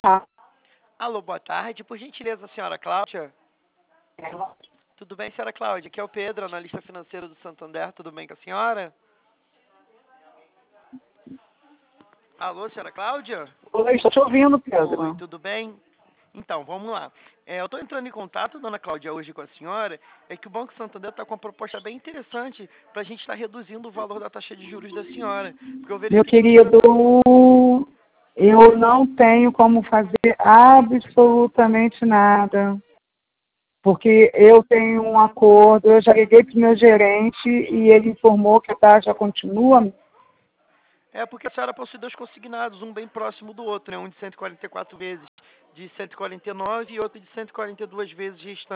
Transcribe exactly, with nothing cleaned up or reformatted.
tarde. Alô, boa tarde. Por gentileza, senhora Cláudia? Tudo bem, senhora Cláudia? Aqui é o Pedro, analista financeiro do Santander. Tudo bem com a senhora? Alô, senhora Cláudia? Oi, estou te ouvindo, Oi, Pedro. tudo bem? Então, vamos lá. É, eu estou entrando em contato, dona Cláudia, hoje com a senhora, é que o Banco Santander está com uma proposta bem interessante para a gente estar reduzindo o valor da taxa de juros da senhora. Porque eu Meu verifiquei que querido, você... eu não tenho como fazer absolutamente nada, porque eu tenho um acordo, eu já liguei para o meu gerente e ele informou que a taxa continua. É porque a senhora possui dois consignados, um bem próximo do outro, né? Um de cento e quarenta e quatro vezes de cento e quarenta e nove e outro de cento e quarenta e duas vezes restante.